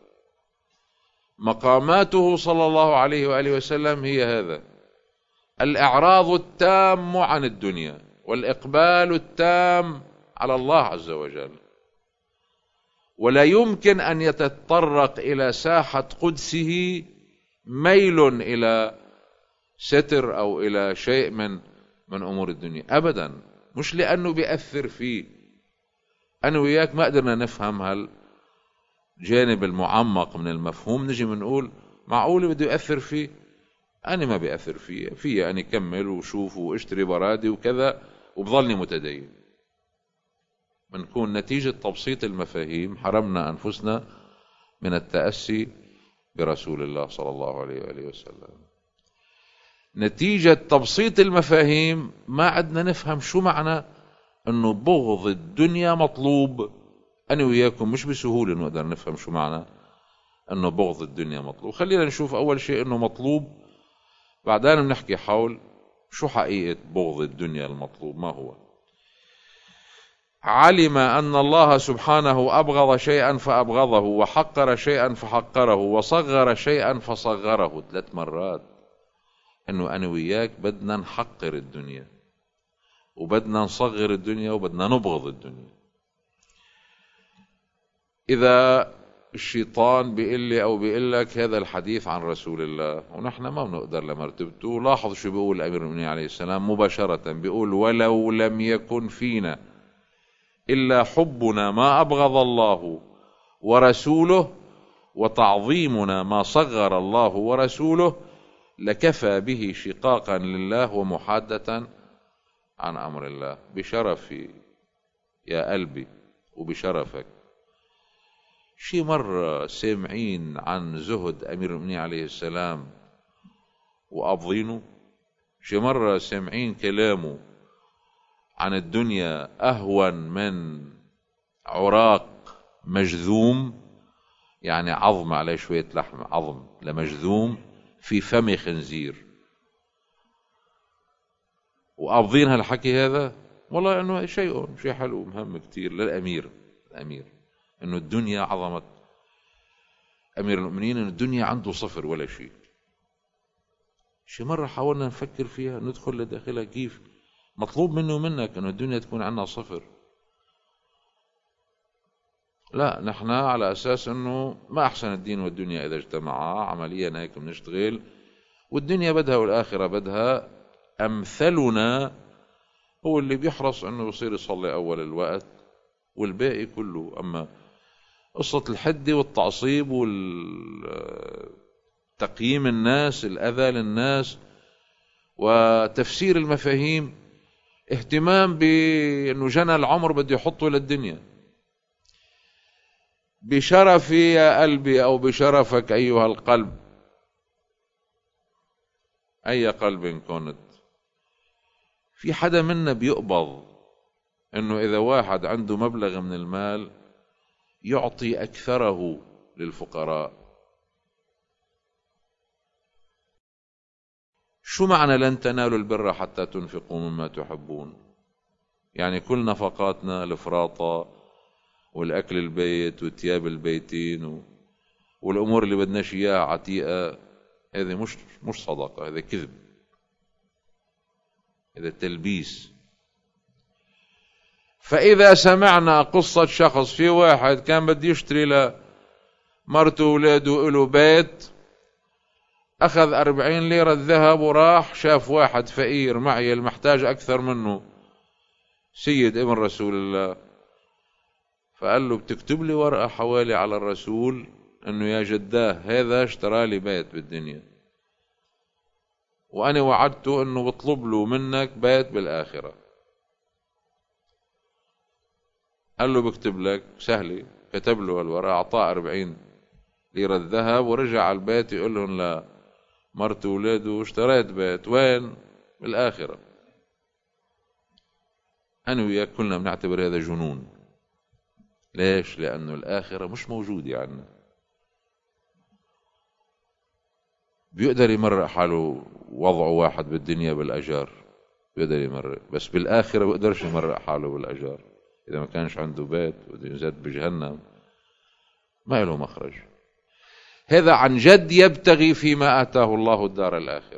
مقاماته صلى الله عليه وآله وسلم هي هذا: الإعراض التام عن الدنيا، والإقبال التام على الله عز وجل. ولا يمكن أن يتطرق إلى ساحة قدسه ميل إلى ستر أو إلى شيء من من أمور الدنيا أبدا، مش لأنه بيأثر فيه. أنا وياك ما قدرنا نفهم هالجانب المعمق من المفهوم، نجي منقول معقول بده يأثر فيه؟ أنا ما بيأثر فيه، فيه أنا كمل وشوف واشتري برادي وكذا وبظلني متدين. بنكون نتيجة تبسيط المفاهيم حرمنا أنفسنا من التأسي برسول الله صلى الله عليه وآله وسلم. نتيجة تبسيط المفاهيم ما عدنا نفهم شو معنى أنه بغض الدنيا مطلوب. أنا وياكم مش بسهولة نقدر نفهم شو معنى أنه بغض الدنيا مطلوب. خلينا نشوف أول شيء أنه مطلوب، بعدين بنحكي حول شو حقيقة بغض الدنيا المطلوب، ما هو. علم أن الله سبحانه أبغض شيئا فأبغضه، وحقر شيئا فحقره، وصغر شيئا فصغره. ثلاث مرات أنه أنا وياك بدنا نحقر الدنيا، وبدنا نصغر الدنيا، وبدنا نبغض الدنيا. إذا الشيطان بيقول لي أو بيقول لك هذا الحديث عن رسول الله ونحن ما بنقدر لمرتبته، لاحظ شو بيقول الأمير المؤمنين عليه السلام مباشرة، بيقول: ولو لم يكن فينا إلا حبنا ما أبغض الله ورسوله، وتعظيمنا ما صغر الله ورسوله، لكفى به شقاقا لله ومحادة عن أمر الله. بشرفي يا قلبي وبشرفك، شي مرة سامعين عن زهد أمير المؤمنين عليه السلام وأبضينه؟ شي مرة سامعين كلامه عن الدنيا أهون من عراق مجذوم، يعني عظم عليه شوية لحم، عظم لمجذوم في فم خنزير؟ وقابضين هالحكي هذا؟ والله انه شيء شيء حلو مهم كتير للامير الامير انه الدنيا عظمت امير المؤمنين، انه الدنيا عنده صفر ولا شيء. شي مرة حاولنا نفكر فيها، ندخل لداخلها كيف مطلوب منه ومنك انه الدنيا تكون عندنا صفر؟ لا، نحن على اساس انه ما احسن الدين والدنيا اذا اجتمعا، عمليا هيك بنشتغل، والدنيا بدها والاخره بدها. امثلنا هو اللي بيحرص انه يصير يصلي اول الوقت والباقي كله. اما قصه الحده والتعصيب والتقييم الناس، الاذى للناس، وتفسير المفاهيم، اهتمام بانه جنى العمر بده يحطه للدنيا. بشرفي يا قلبي أو بشرفك أيها القلب، أي قلب كنت، في حدا منا بيقبض أنه إذا واحد عنده مبلغ من المال يعطي أكثره للفقراء؟ شو معنى لن تنالوا البر حتى تنفقوا مما تحبون؟ يعني كل نفقاتنا الفراطة والأكل البيت وثياب البيتين و... والأمور اللي بدناش إياها عتيقة، هذا مش مش صدقة، هذا كذب، هذا تلبيس. فإذا سمعنا قصة شخص، في واحد كان بده يشتري لمرته وولاده له بيت، أخذ أربعين ليرة ذهب وراح شاف واحد فقير معي المحتاج أكثر منه، سيد ابن رسول الله، فقال له بتكتب لي ورقة حوالي على الرسول انه يا جداه هذا اشترى لي بيت بالدنيا، وانا وعدته انه بطلب له منك بيت بالاخرة. قال له بكتب لك. سهلة. كتب له الورقة، اعطاه أربعين ليرة ذهب، ورجع على البيت يقول لهم لا مرته وولاده اشتريت بيت. وين؟ بالاخرة. انا وياك كلنا بنعتبر هذا جنون. ليش؟ لانه الاخرة مش موجودة عندنا. بيقدر يمرق حاله وضعه واحد بالدنيا بالاجار، بيقدر يمرق، بس بالاخرة بيقدرش يمرق حاله بالاجار. اذا ما كانش عنده بيت وينزاد بجهنم ما له مخرج. هذا عن جد يبتغي فيما آتاه الله الدار الآخرة،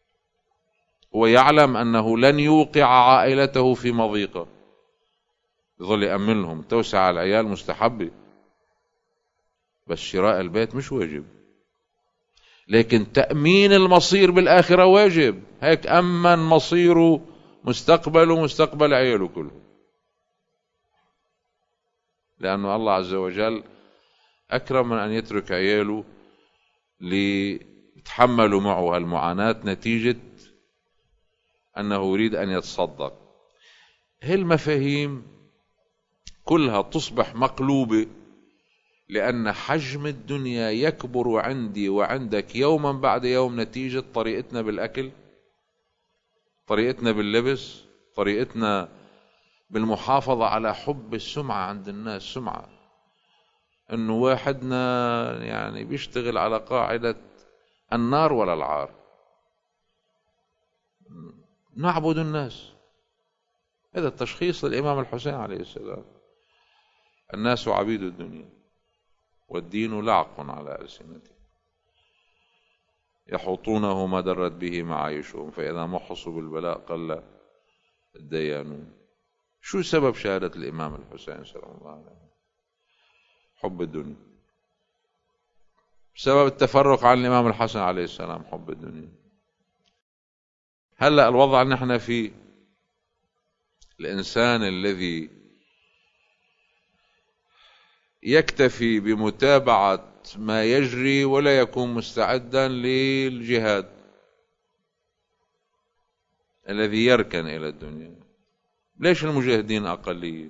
ويعلم أنه لن يوقع عائلته في مضيقة. يظل يأمن لهم. توسع على العيال مستحبة، بس شراء البيت مش واجب. لكن تأمين المصير بالآخرة واجب. هيك أمن مصيره، مستقبله، مستقبل عياله كله. لأنه الله عز وجل أكرم من أن يترك عياله ليتحملوا معه هالمعاناة نتيجة أنه يريد أن يتصدق. هالمفاهيم كلها تصبح مقلوبة، لأن حجم الدنيا يكبر عندي وعندك يوما بعد يوم نتيجة طريقتنا بالأكل، طريقتنا باللبس، طريقتنا بالمحافظة على حب السمعة عند الناس. سمعة انه واحدنا يعني بيشتغل على قاعدة النار ولا العار. نعبد الناس. هذا التشخيص للإمام الحسين عليه السلام. الناس عبيد الدنيا والدين لعق على ألسنتهم، يحوطونه ما درت به معايشهم، فإذا محصوا بالبلاء قل الديانون. شو سبب شهادة الإمام الحسين سلام الله عليه؟ حب الدنيا. سبب التفرق عن الإمام الحسن عليه السلام حب الدنيا. هلأ الوضع اللي نحن فيه، الإنسان الذي يكتفي بمتابعة ما يجري ولا يكون مستعدا للجهاد، الذي يركن إلى الدنيا. ليش المجاهدين أقلية؟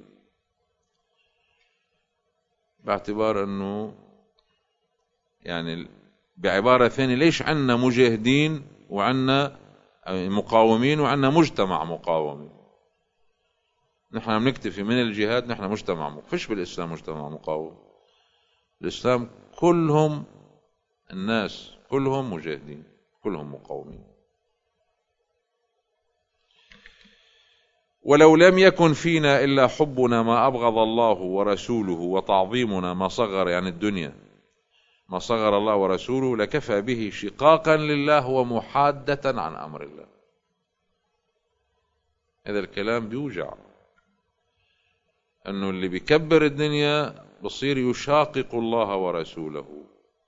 باعتبار أنه يعني بعبارة ثانية، ليش عنا مجاهدين وعنا مقاومين وعنا مجتمع مقاومين؟ نحن بنكتفي من الجهاد. نحن مجتمع مقاوم. فيش بالإسلام مجتمع مقاوم. الإسلام كلهم الناس كلهم مجاهدين، كلهم مقاومين. ولو لم يكن فينا إلا حبنا ما أبغض الله ورسوله، وتعظيمنا ما صغر يعني الدنيا ما صغر الله ورسوله، لكفى به شقاقا لله ومحادة عن أمر الله. هذا الكلام بيوجع، أنه اللي بيكبر الدنيا بصير يشاقق الله ورسوله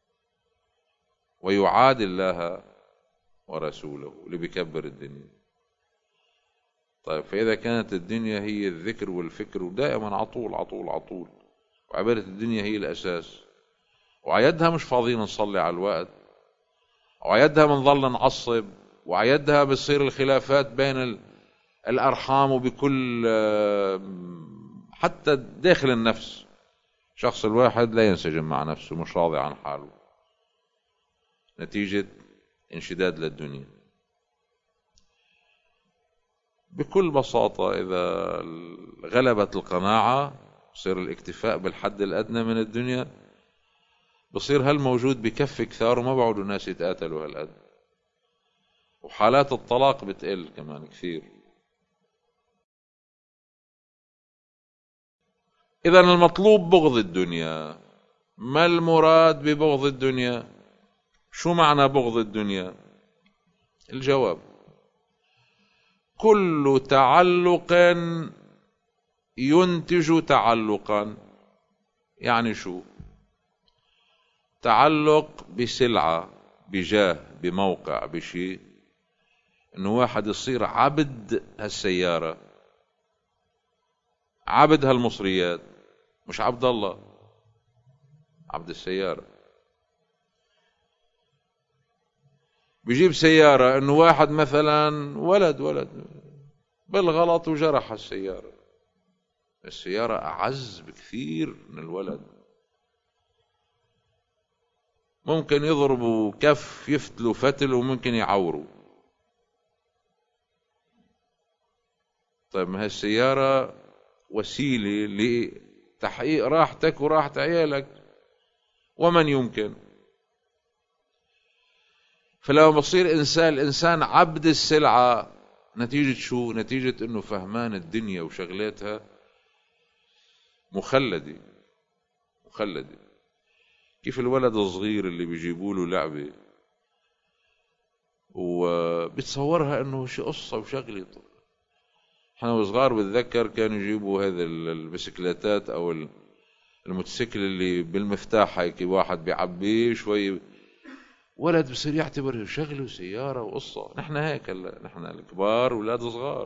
ويعادي الله ورسوله اللي بيكبر الدنيا. طيب فإذا كانت الدنيا هي الذكر والفكر ودائما عطول عطول عطول، وعبارة الدنيا هي الأساس، وعيدها مش فاضيين نصلي على الوقت، وعيدها بنظل نعصب، وعيدها بتصير الخلافات بين الأرحام وبكل حتى داخل النفس. شخص الواحد لا ينسجم مع نفسه، مش راضي عن حاله نتيجة انشداد للدنيا. بكل بساطة إذا غلبت القناعة بصير الاكتفاء بالحد الأدنى من الدنيا، بصير هالموجود بكفي كثار وما بعودوا الناس يتقاتلوا هالقد، وحالات الطلاق بتقل كمان كثير. إذا المطلوب بغض الدنيا. ما المراد ببغض الدنيا؟ شو معنى بغض الدنيا؟ الجواب: كل تعلق ينتج تعلقا. يعني شو؟ تعلق بسلعة، بجاه، بموقع، بشيء، انه واحد يصير عبد هالسيارة، عبد هالمصريات، مش عبد الله، عبد السيارة. بيجيب سيارة انه واحد مثلا ولد ولد بالغلط وجرح السيارة، السيارة أعز بكثير من الولد، ممكن يضربوا كف يفتلوا فتل وممكن يعوروا. طيب ما هالسيارة وسيلة لتحقيق راحتك وراحة عيالك ومن يمكن. فلما بصير إنسان الإنسان عبد السلعة، نتيجة شو؟ نتيجة إنه فهمان الدنيا وشغلاتها مخلدة مخلدة. كيف الولد الصغير اللي بيجيبوا له لعبة وبتصورها إنه شي قصة وشغلة. احنا وصغار بتذكر كانوا يجيبوا هذه البسكليتات أو الموتوسيكل اللي بالمفتاح، هيك واحد بيعبيه شوي، ولد بصير يعتبر شغله سيارة وقصة. نحن هيك هلا، نحن الكبار ولاد صغار،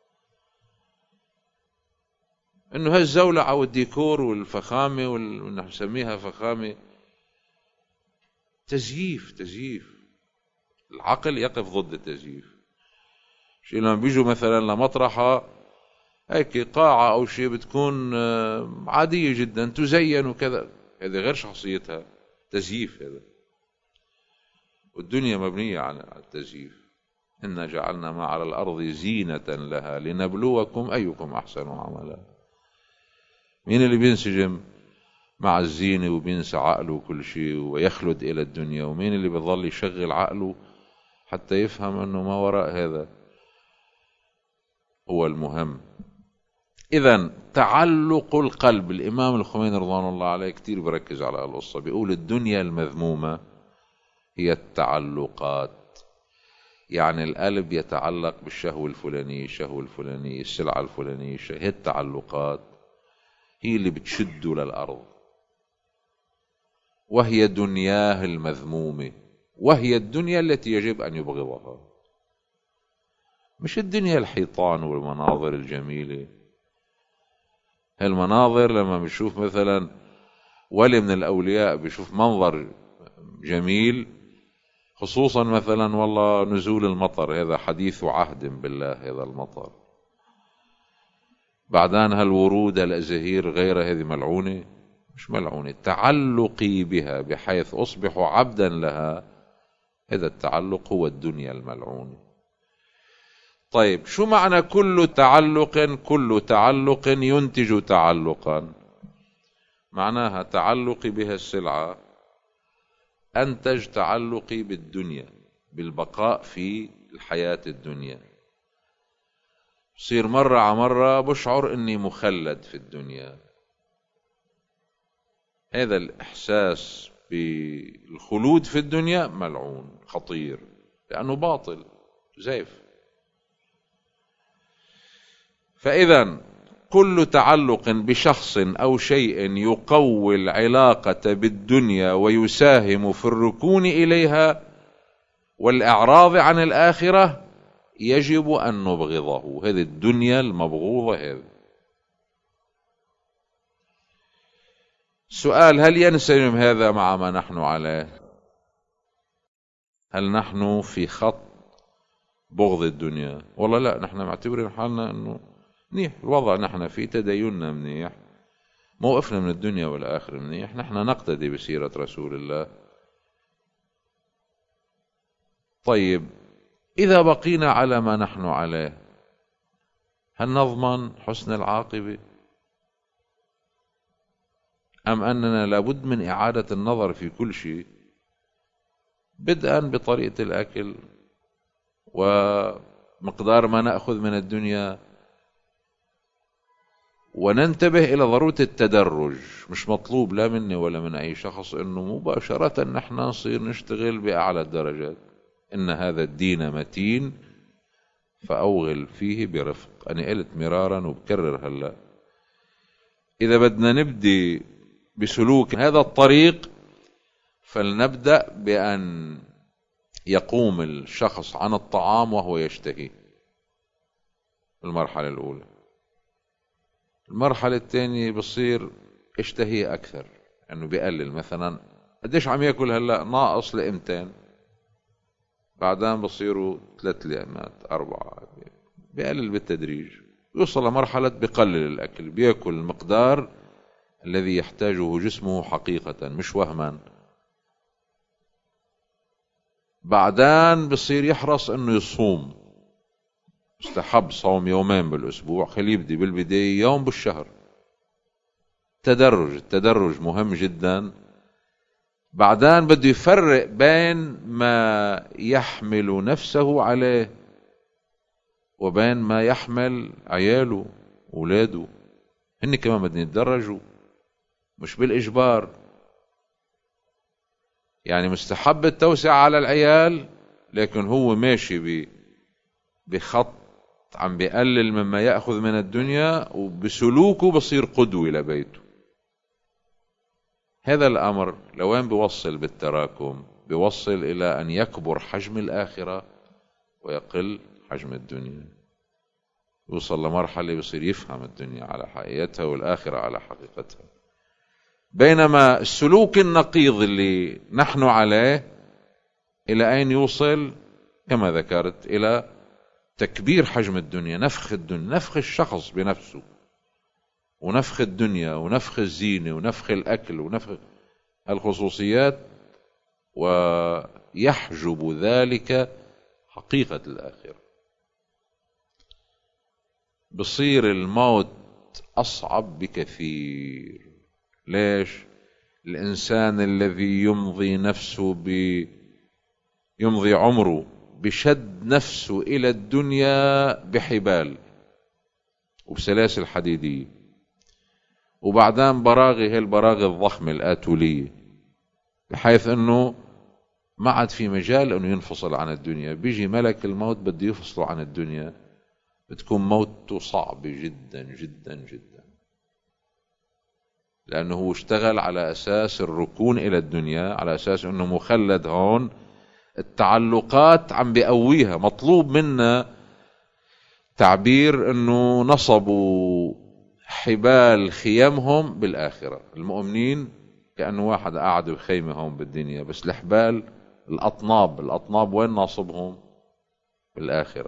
انه هالزولعة والديكور والفخامة ونحن نسميها فخامة تزييف تزييف. العقل يقف ضد التزييف. شيء لما بيجوا مثلا لمطرحة هيك قاعة او شيء بتكون عادية جدا تزين وكذا، هذا غير شخصيتها، تزييف هذا. والدنيا مبنية على التزييف. إنا جعلنا ما على الأرض زينة لها لنبلوكم أيكم أحسن عملا. مين اللي بينسجم مع الزينة وبينسى عقله وكل شيء ويخلد إلى الدنيا؟ ومين اللي بيظل يشغل عقله حتى يفهم أنه ما وراء هذا هو المهم. إذن تعلق القلب، الإمام الخميني رضوان الله عليه كتير بركز على القصة، بيقول الدنيا المذمومة هي التعلقات. يعني القلب يتعلق بالشهوة الفلانية، الشهوة الفلانية، السلعة الفلانية، هي التعلقات هي اللي بتشده للأرض، وهي دنياه المذمومة، وهي الدنيا التي يجب أن يبغضها. مش الدنيا الحيطان والمناظر الجميلة. هالمناظر لما بنشوف مثلا ولي من الأولياء بيشوف منظر جميل، خصوصا مثلا والله نزول المطر، هذا حديث عهد بالله، هذا المطر بعدان هالورود الأزهير غير، هذه ملعونة مش ملعونة، تعلقي بها بحيث أصبح عبدا لها، هذا التعلق هو الدنيا الملعونة. طيب شو معنى كل تعلق؟ كل تعلق ينتج تعلقا. معناها تعلقي بها السلعة أنتج تعلقي بالدنيا، بالبقاء في الحياة الدنيا. بصير مرة على مرة بشعر أني مخلد في الدنيا. هذا الإحساس بالخلود في الدنيا ملعون خطير، لأنه باطل زيف. فإذا كل تعلق بشخص أو شيء يقوي العلاقة بالدنيا ويساهم في الركون إليها والإعراض عن الآخرة يجب أن نبغضه. هذه الدنيا المبغوضة. هذا سؤال: هل ينسجم هذا مع ما نحن عليه؟ هل نحن في خط بغض الدنيا؟ والله لا، نحن معتبرين حالنا أنه منيح الوضع، نحن في تديننا منيح، موقفنا من الدنيا والآخرة منيح، نحن نقتدي بسيرة رسول الله. طيب إذا بقينا على ما نحن عليه هل نضمن حسن العاقبة؟ أم أننا لابد من إعادة النظر في كل شيء، بدءا بطريقة الأكل ومقدار ما نأخذ من الدنيا، وننتبه إلى ضرورة التدرج. مش مطلوب لا مني ولا من أي شخص أنه مباشرة نحن نصير نشتغل بأعلى الدرجات. إن هذا الدين متين فأوغل فيه برفق. أنا قلت مرارا وبكرر هلأ، إذا بدنا نبدي بسلوك هذا الطريق فلنبدأ بأن يقوم الشخص عن الطعام وهو يشتهي، المرحلة الأولى. المرحلة الثانية بصير اشتهي أكثر، أنه بيقلل. مثلا قديش عم يأكل هلأ ناقص لقمتين، بعدين بصيروا ثلاث لقمات أربعة، بيقلل بالتدريج، يوصل لمرحلة بقلل الأكل، بيأكل المقدار الذي يحتاجه جسمه حقيقة مش وهما. بعدين بصير يحرص أنه يصوم، مستحب صوم يومين بالأسبوع، خليه يبدي بالبداية يوم بالشهر، تدرج. التدرج مهم جدا. بعدين بده يفرق بين ما يحمل نفسه عليه وبين ما يحمل عياله وولاده، هن كمان بدهم يتدرجوا مش بالإجبار. يعني مستحب التوسع على العيال، لكن هو ماشي بخط عم بيقلل مما يأخذ من الدنيا، وبسلوكه بصير قدوة لبيته. هذا الأمر لوين بيوصل بالتراكم؟ بيوصل إلى أن يكبر حجم الآخرة ويقل حجم الدنيا، يوصل لمرحلة بصير يفهم الدنيا على حقيقتها والآخرة على حقيقتها. بينما السلوك النقيض اللي نحن عليه إلى أين يوصل؟ كما ذكرت، إلى تكبير حجم الدنيا، نفخ الدنيا، نفخ الشخص بنفسه، ونفخ الدنيا، ونفخ الزينة، ونفخ الأكل، ونفخ الخصوصيات، ويحجب ذلك حقيقة الآخرة. بصير الموت أصعب بكثير. ليش؟ الإنسان الذي يمضي نفسه ب يمضي عمره بشد نفسه إلى الدنيا بحبال وبسلاسل حديدية، وبعدين براغي، هي البراغي الضخمة الآتولية، بحيث أنه ما عاد في مجال أنه ينفصل عن الدنيا. بيجي ملك الموت بده يفصله عن الدنيا، بتكون موته صعبة جدا جدا جدا، لأنه هو اشتغل على أساس الركون إلى الدنيا، على أساس أنه مخلد هون، التعلقات عم بيقويها. مطلوب منا تعبير أنه نصبوا حبال خيامهم بالآخرة. المؤمنين كأنه واحد قاعد بخيمة هون بالدنيا، بس الحبال الأطناب الأطناب وين ناصبهم؟ بالآخرة.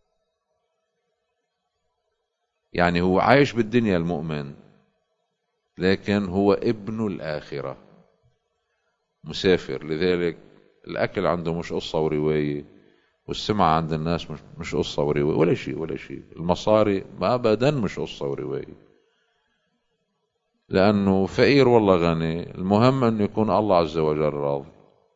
يعني هو عايش بالدنيا المؤمن، لكن هو ابن الآخرة، مسافر. لذلك الأكل عنده مش قصة ورواية، والسمعة عند الناس مش, مش قصة ورواية، ولا شيء ولا شيء. المصاري ما أبدا مش قصة ورواية، لأنه فقير والله غني، المهم أنه يكون الله عز وجل راضي.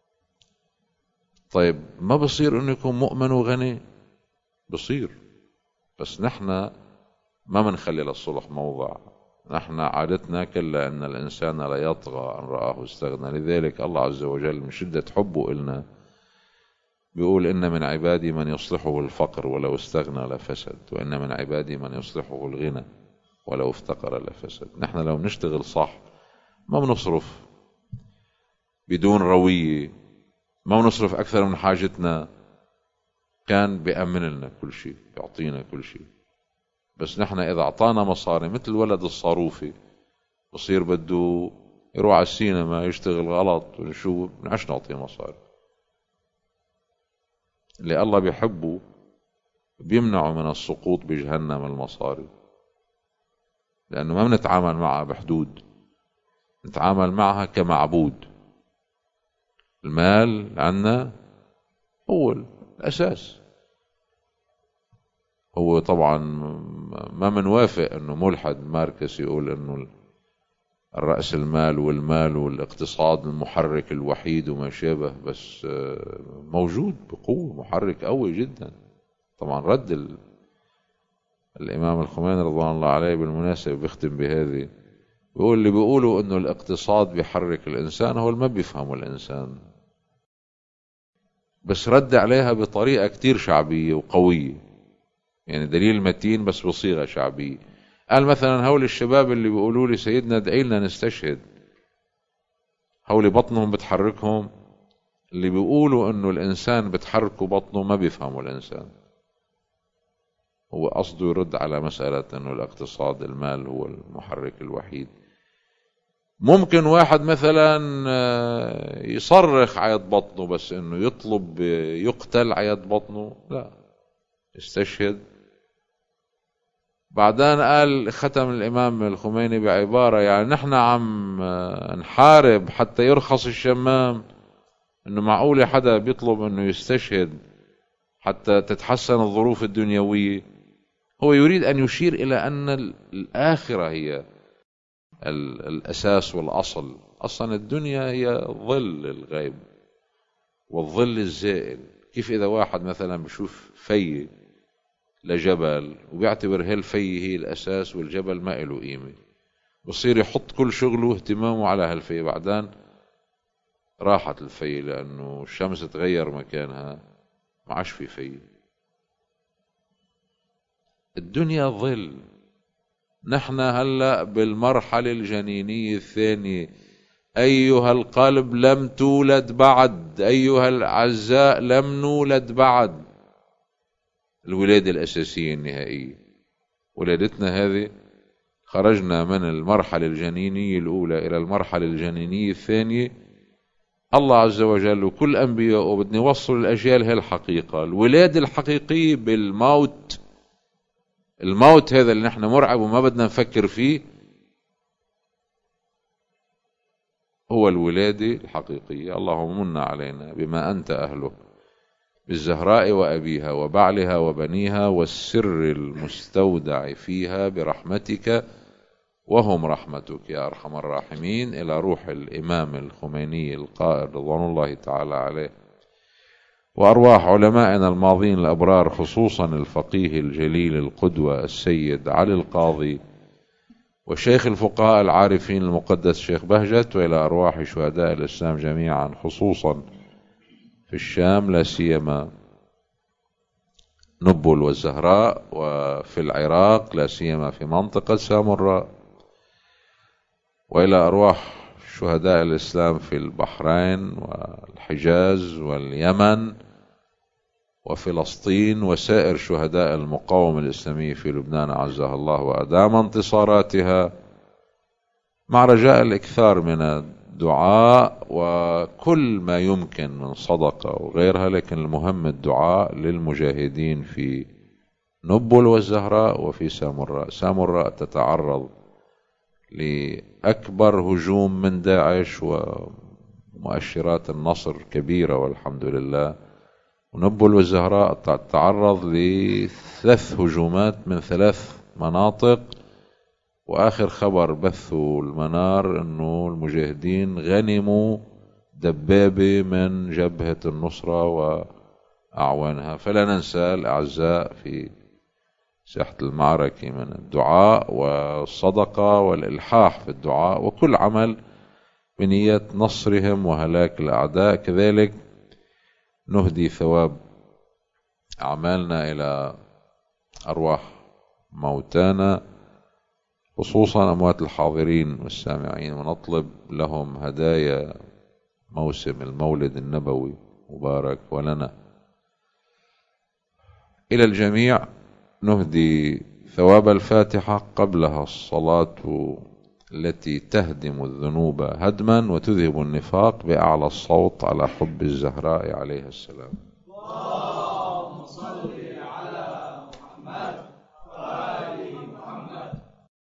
طيب ما بصير أنه يكون مؤمن وغني؟ بصير، بس نحن ما منخلي للصلح موضع. نحن عادتنا كلا أن الإنسان لا يطغى أن رآه استغنى. لذلك الله عز وجل من شدة حبه إلنا بيقول: إن من عبادي من يصلحه الفقر ولو استغنى لفسد، وإن من عبادي من يصلحه الغنى ولو افتقر لفسد. نحن لو نشتغل صح، ما بنصرف بدون روية، ما بنصرف أكثر من حاجتنا، كان بيأمن لنا كل شيء، يعطينا كل شيء. بس نحن إذا أعطانا مصاري مثل ولد الصاروفي، بصير بده يروح على السينما يشتغل غلط، ونشوف نعش نعطيه مصاري. اللي الله بيحبه بيمنعه من السقوط بجهنم المصاري، لأنه ما بنتعامل معها بحدود، نتعامل معها كمعبود. المال عنا هو الأساس. هو طبعا ما منوافق أنه ملحد ماركس يقول أنه الرأس المال والمال والاقتصاد المحرك الوحيد وما شابه، بس موجود بقوة، محرك قوي جدا. طبعا رد ال... الإمام الخميني رضوان الله عليه بالمناسبة بيختم بهذه، بيقول اللي بيقولوا أنه الاقتصاد بيحرك الإنسان هو اللي ما بيفهموا الإنسان، بس رد عليها بطريقة كتير شعبية وقوية، يعني دليل متين بس بصيغة شعبية. قال مثلا: هول الشباب اللي بيقولوا لي سيدنا ادعي لنا نستشهد، هول بطنهم بتحركهم. اللي بيقولوا انه الانسان بتحركه بطنه ما بيفهموا الانسان. هو قصده يرد على مسألة أنه الاقتصاد المال هو المحرك الوحيد. ممكن واحد مثلا يصرخ عيد بطنه، بس أنه يطلب يقتل عيد بطنه لا، يستشهد. بعدين قال ختم الإمام الخميني بعبارة يعني نحن عم نحارب حتى يرخص الشمام، أنه معقول حدا بيطلب أنه يستشهد حتى تتحسن الظروف الدنيوية. هو يريد أن يشير إلى أن الآخرة هي الأساس والأصل. أصلا الدنيا هي ظل الغيب والظل الزائل. كيف إذا واحد مثلا بشوف في لجبل وبيعتبر هالفي هي الأساس والجبل ما له قيمة، بصير يحط كل شغله واهتمامه على هالفي، بعدين راحت الفي لأنه الشمس تغير مكانها ما عادش في في. الدنيا ظل. نحن هلأ بالمرحلة الجنينية الثانية. أيها القلب لم تولد بعد، أيها الأعزاء لم نولد بعد. الولادة الأساسية النهائية ولادتنا هذه، خرجنا من المرحلة الجنينية الأولى إلى المرحلة الجنينية الثانية. الله عز وجل وكل أنبياء وبدنا يوصل الأجيال هي الحقيقة. الولادة الحقيقية بالموت. الموت هذا اللي نحن مرعب وما بدنا نفكر فيه هو الولادة الحقيقية. اللهم من علينا بما أنت أهله بالزهراء وأبيها وبعلها وبنيها والسر المستودع فيها برحمتك وهم رحمتك يا أرحم الراحمين. إلى روح الإمام الخميني القائد رضوان الله تعالى عليه، وأرواح علمائنا الماضين الأبرار، خصوصا الفقيه الجليل القدوة السيد علي القاضي، وشيخ الفقهاء العارفين المقدس شيخ بهجت، وإلى أرواح شهداء الإسلام جميعا، خصوصا في الشام لا سيما نبل والزهراء، وفي العراق لا سيما في منطقة سامراء، وإلى أرواح شهداء الإسلام في البحرين والحجاز واليمن وفلسطين، وسائر شهداء المقاومة الإسلامية في لبنان عزها الله وأدام انتصاراتها، مع رجاء الإكثار من الدعاء وكل ما يمكن من صدقة وغيرها. لكن المهم الدعاء للمجاهدين في نبل والزهراء وفي سامراء. سامراء تتعرض لأكبر هجوم من داعش ومؤشرات النصر كبيرة والحمد لله. ونبل والزهراء تتعرض لثلاث هجومات من ثلاث مناطق، وآخر خبر بثوا المنار أنه المجاهدين غنموا دبابة من جبهة النصرة وأعوانها. فلا ننسى الأعزاء في ساحة المعركة من الدعاء والصدقة والإلحاح في الدعاء وكل عمل بنية نصرهم وهلاك الأعداء. كذلك نهدي ثواب أعمالنا إلى أرواح موتانا، خصوصا أموات الحاضرين والسامعين، ونطلب لهم هدايا موسم المولد النبوي مبارك ولنا. إلى الجميع نهدي ثواب الفاتحة قبلها الصلاة التي تهدم الذنوب هدما وتذهب النفاق بأعلى الصوت على حب الزهراء عليها السلام.